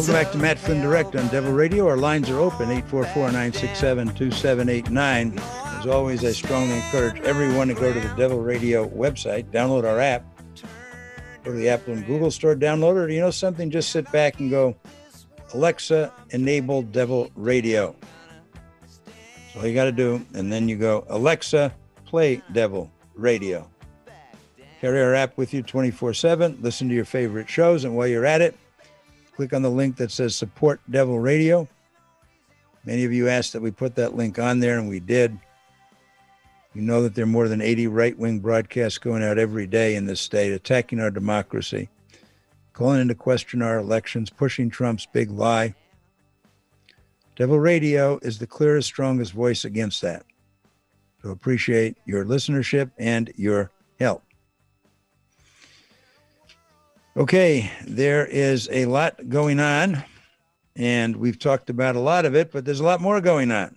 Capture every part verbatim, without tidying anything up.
Welcome back to Matt Flynn Direct on Devil Radio. Our lines are open, eight four four, nine six seven, two seven eight nine. As always, I strongly encourage everyone to go to the Devil Radio website, download our app, go to the Apple and Google store, download it, or you know something, just sit back and go, Alexa, enable Devil Radio. That's all you got to do. And then you go, Alexa, play Devil Radio. Carry our app with you twenty-four seven. Listen to your favorite shows. And while you're at it, click on the link that says Support Devil Radio. Many of you asked that we put that link on there, and we did. You know that there are more than eighty right-wing broadcasts going out every day in this state, attacking our democracy, calling into question our elections, pushing Trump's big lie. Devil Radio is the clearest, strongest voice against that. So appreciate your listenership and your help. Okay, there is a lot going on, and we've talked about a lot of it, but there's a lot more going on.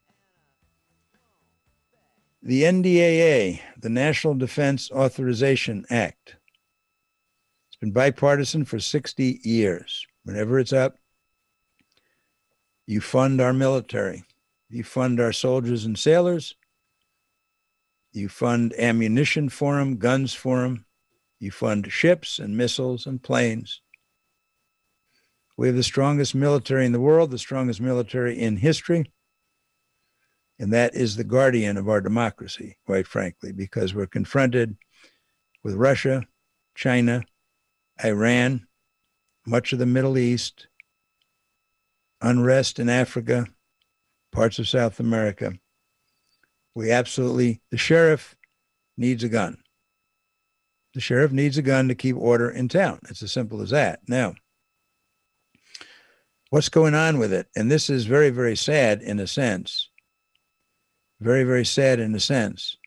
The N D A A, the National Defense Authorization Act, it's been bipartisan for sixty years. Whenever it's up, you fund our military. You fund our soldiers and sailors. You fund ammunition for them, guns for them. You fund ships and missiles and planes. We have the strongest military in the world, the strongest military in history. And that is the guardian of our democracy, quite frankly, because we're confronted with Russia, China, Iran, much of the Middle East, unrest in Africa, parts of South America. We absolutely, the sheriff needs a gun. The sheriff needs a gun to keep order in town. It's as simple as that. Now, what's going on with it? And this is very, very sad in a sense. Very, very sad in a sense.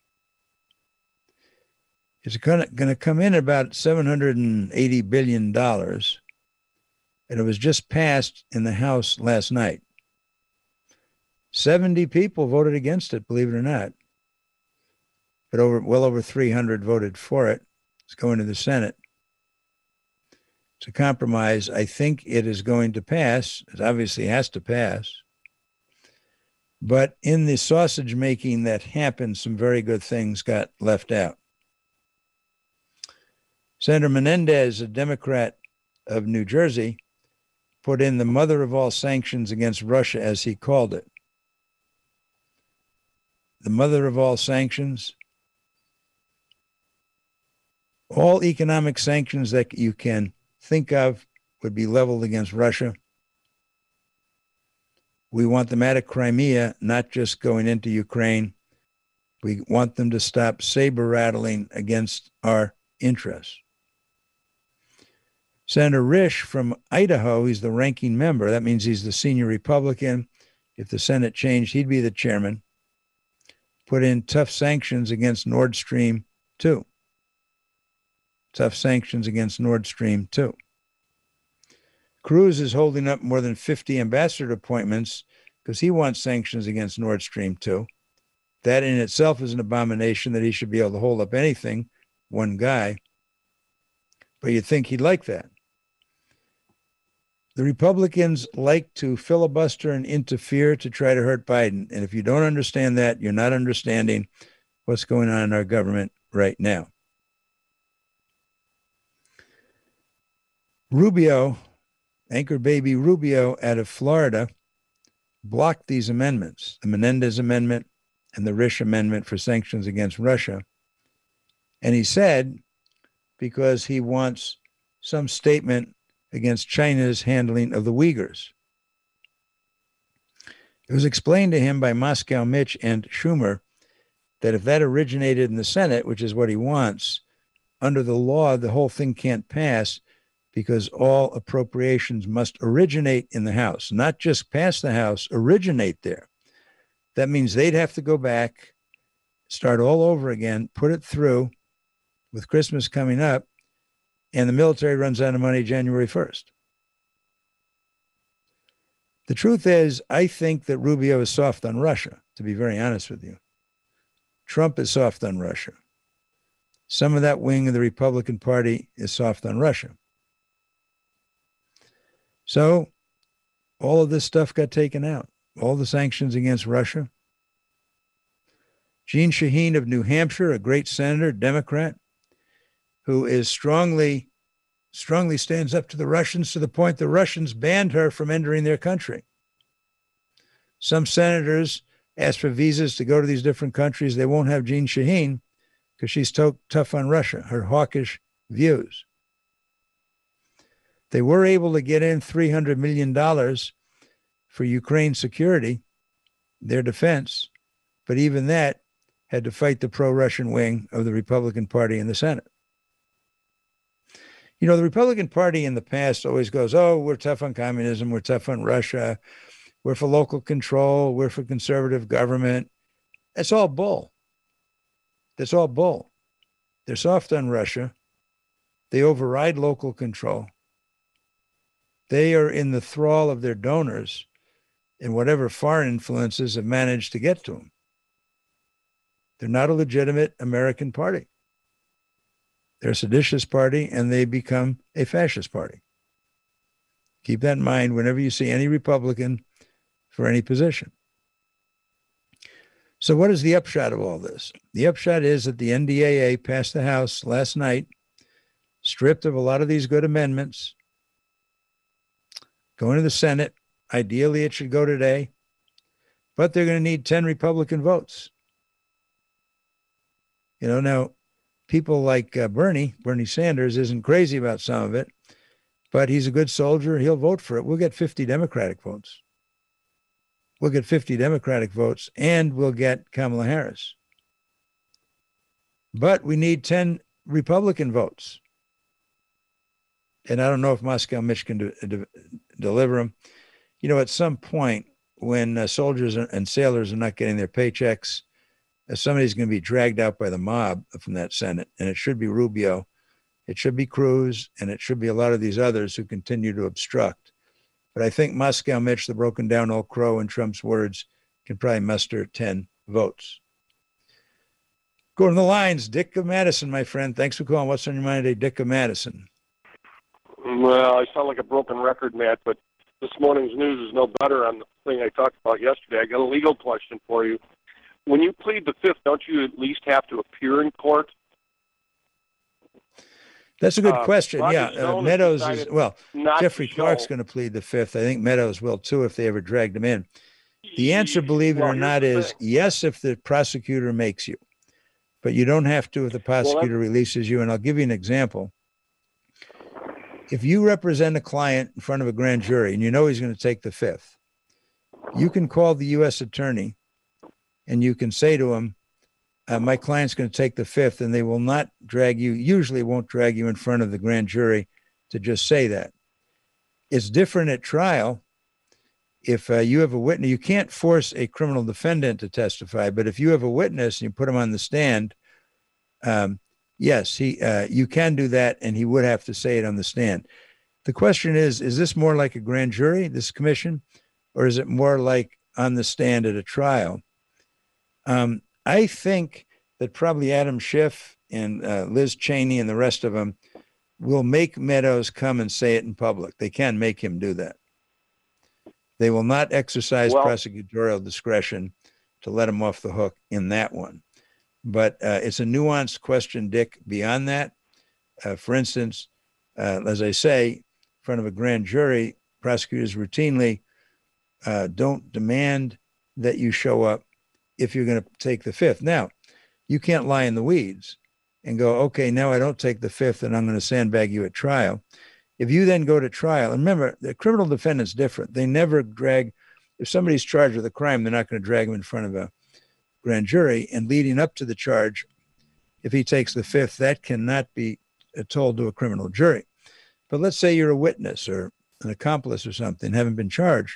It's going to come in about seven hundred eighty billion dollars, and it was just passed in the House last night. seventy people voted against it, believe it or not. But over well over three hundred voted for it. It's going to the Senate. It's a compromise. I think it is going to pass. It obviously has to pass. But in the sausage making that happened, some very good things got left out. Senator Menendez, a Democrat of New Jersey, put in the mother of all sanctions against Russia, as he called it. The mother of all sanctions. All economic sanctions that you can think of would be leveled against Russia. We want them out of Crimea, not just going into Ukraine. We want them to stop saber rattling against our interests. Senator Risch from Idaho, he's the ranking member. That means he's the senior Republican. If the Senate changed, he'd be the chairman. Put in tough sanctions against Nord Stream two. Tough sanctions against Nord Stream two. Cruz is holding up more than fifty ambassador appointments because he wants sanctions against Nord Stream two. That in itself is an abomination that he should be able to hold up anything, one guy. But you'd think he'd like that. The Republicans like to filibuster and interfere to try to hurt Biden. And if you don't understand that, you're not understanding what's going on in our government right now. Rubio, Anchor Baby Rubio out of Florida, blocked these amendments, the Menendez Amendment and the Risch Amendment for sanctions against Russia. And he said, because he wants some statement against China's handling of the Uyghurs. It was explained to him by Moscow Mitch and Schumer that if that originated in the Senate, which is what he wants, under the law, the whole thing can't pass because all appropriations must originate in the House, not just pass the House, originate there. That means they'd have to go back, start all over again, put it through with Christmas coming up, and the military runs out of money January first. The truth is, I think that Rubio is soft on Russia, to be very honest with you. Trump is soft on Russia. Some of that wing of the Republican Party is soft on Russia. So all of this stuff got taken out, all the sanctions against Russia. Jeanne Shaheen of New Hampshire, a great senator, Democrat, who is strongly, strongly stands up to the Russians to the point the Russians banned her from entering their country. Some senators ask for visas to go to these different countries. They won't have Jeanne Shaheen because she's to- tough on Russia, her hawkish views. They were able to get in three hundred million dollars for Ukraine security, their defense, but even that had to fight the pro-Russian wing of the Republican Party in the Senate. You know, the Republican Party in the past always goes, oh, we're tough on communism, we're tough on Russia, we're for local control, we're for conservative government. That's all bull. That's all bull. They're soft on Russia. They override local control. They are in the thrall of their donors and whatever foreign influences have managed to get to them. They're not a legitimate American party. They're a seditious party, and they become a fascist party. Keep that in mind whenever you see any Republican for any position. So what is the upshot of all this? The upshot is that the N D A A passed the House last night, stripped of a lot of these good amendments, going to the Senate. Ideally, it should go today, but they're going to need ten Republican votes. You know, now, people like uh, Bernie, Bernie Sanders, isn't crazy about some of it, but he's a good soldier. He'll vote for it. We'll get fifty Democratic votes. We'll get fifty Democratic votes, and we'll get Kamala Harris. But we need ten Republican votes. And I don't know if Moscow Mitch can do, do, deliver them. You know, at some point, when uh, soldiers and sailors are not getting their paychecks, uh, somebody's going to be dragged out by the mob from that Senate. And it should be Rubio. It should be Cruz. And it should be a lot of these others who continue to obstruct. But I think Moscow Mitch, the broken down old crow, in Trump's words, can probably muster ten votes. Going to the lines, Dick of Madison, my friend. Thanks for calling. What's on your mind today, Dick of Madison? Well, I sound like a broken record, Matt, but this morning's news is no better on the thing I talked about yesterday. I got a legal question for you. When you plead the fifth, don't you at least have to appear in court? That's a good uh, question. Roger Yeah, uh, Meadows is, well, Jeffrey to Clark's show. going to plead the fifth. I think Meadows will too if they ever dragged him in. The answer, believe it well, or not, here's the is thing. yes if the prosecutor makes you. But you don't have to if the prosecutor well, releases you. And I'll give you an example. If you represent a client in front of a grand jury and you know he's going to take the fifth, you can call the U S attorney and you can say to him, uh, my client's going to take the fifth, and they will not drag you, usually won't drag you in front of the grand jury to just say that. It's different at trial. If uh, you have a witness, you can't force a criminal defendant to testify, but if you have a witness and you put him on the stand, um, yes, he, uh, you can do that, and he would have to say it on the stand. The question is, is this more like a grand jury, this commission, or is it more like on the stand at a trial? Um, I think that probably Adam Schiff and uh, Liz Cheney and the rest of them will make Meadows come and say it in public. They can make him do that. They will not exercise Well, prosecutorial discretion to let him off the hook in that one. But uh, it's a nuanced question, Dick, beyond that. Uh, for instance, uh, as I say, in front of a grand jury, prosecutors routinely uh, don't demand that you show up if you're going to take the fifth. Now, you can't lie in the weeds and go, okay, now I don't take the fifth and I'm going to sandbag you at trial. If you then go to trial, and remember, the criminal defendant's different. They never drag, if somebody's charged with a crime, they're not going to drag him in front of a grand jury. And leading up to the charge, if he takes the fifth, that cannot be told to a criminal jury. But let's say you're a witness or an accomplice or something, haven't been charged.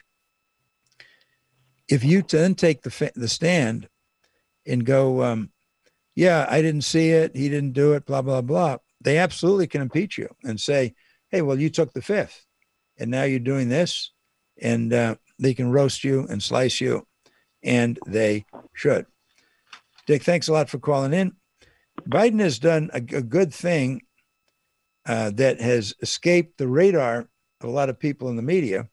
If you then take the the stand and go, um, yeah, I didn't see it, he didn't do it, blah, blah, blah, they absolutely can impeach you and say, hey, well, you took the fifth, and now you're doing this, and uh, they can roast you and slice you, and they should. Dick, thanks a lot for calling in. Biden has done a, a good thing uh, that has escaped the radar of a lot of people in the media,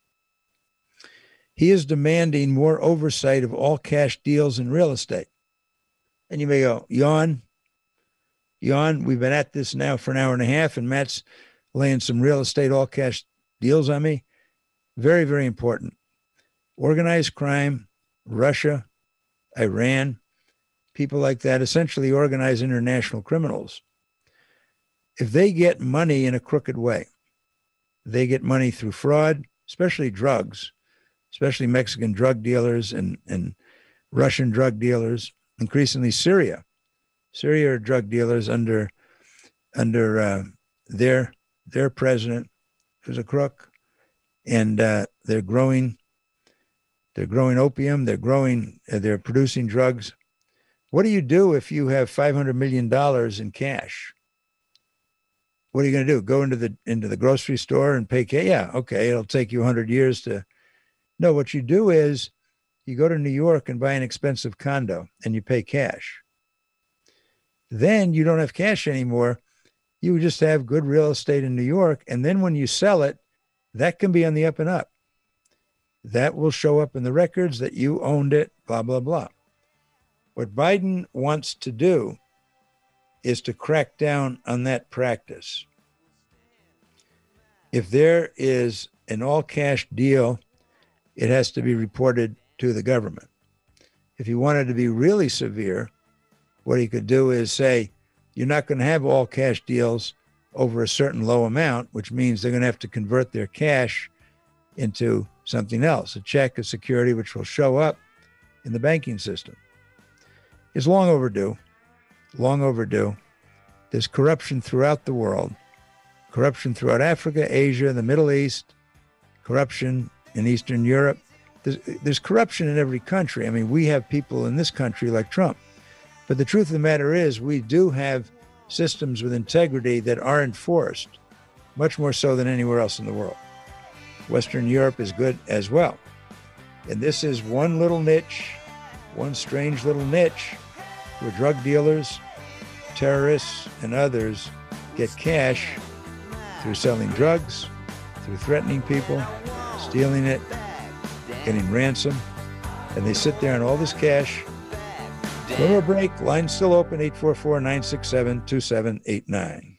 he is demanding more oversight of all cash deals in real estate. And you may go, yawn, yawn. We've been at this now for an hour and a half, and Matt's laying some real estate all cash deals on me. Very, very important. Organized crime, Russia, Iran, people like that, essentially organized international criminals. If they get money in a crooked way, they get money through fraud, especially drugs, especially Mexican drug dealers and, and Russian drug dealers, increasingly Syria. Syria are drug dealers under under uh, their their president, who's a crook, and uh, they're growing they're growing opium, they're growing uh, they're producing drugs. What do you do if you have five hundred million dollars in cash? What are you going to do? Go into the into the grocery store and pay cash? Yeah, okay, it'll take you one hundred years to. No, what you do is you go to New York and buy an expensive condo and you pay cash. Then you don't have cash anymore. You just have good real estate in New York. And then when you sell it, that can be on the up and up. That will show up in the records that you owned it, blah, blah, blah. What Biden wants to do is to crack down on that practice. If there is an all-cash deal, it has to be reported to the government. If he wanted to be really severe, what he could do is say, you're not going to have all-cash deals over a certain low amount, which means they're going to have to convert their cash into something else, a check, a security, which will show up in the banking system. It's long overdue, long overdue. There's corruption throughout the world, corruption throughout Africa, Asia, the Middle East, corruption in Eastern Europe. There's, there's corruption in every country. I mean, we have people in this country like Trump. But the truth of the matter is we do have systems with integrity that are enforced, much more so than anywhere else in the world. Western Europe is good as well. And this is one little niche, one strange little niche where drug dealers, terrorists, and others get cash through selling drugs, through threatening people, stealing it, getting ransom, and they sit there on all this cash. One more break. Line's still open, eight four four, nine six seven, two seven eight nine.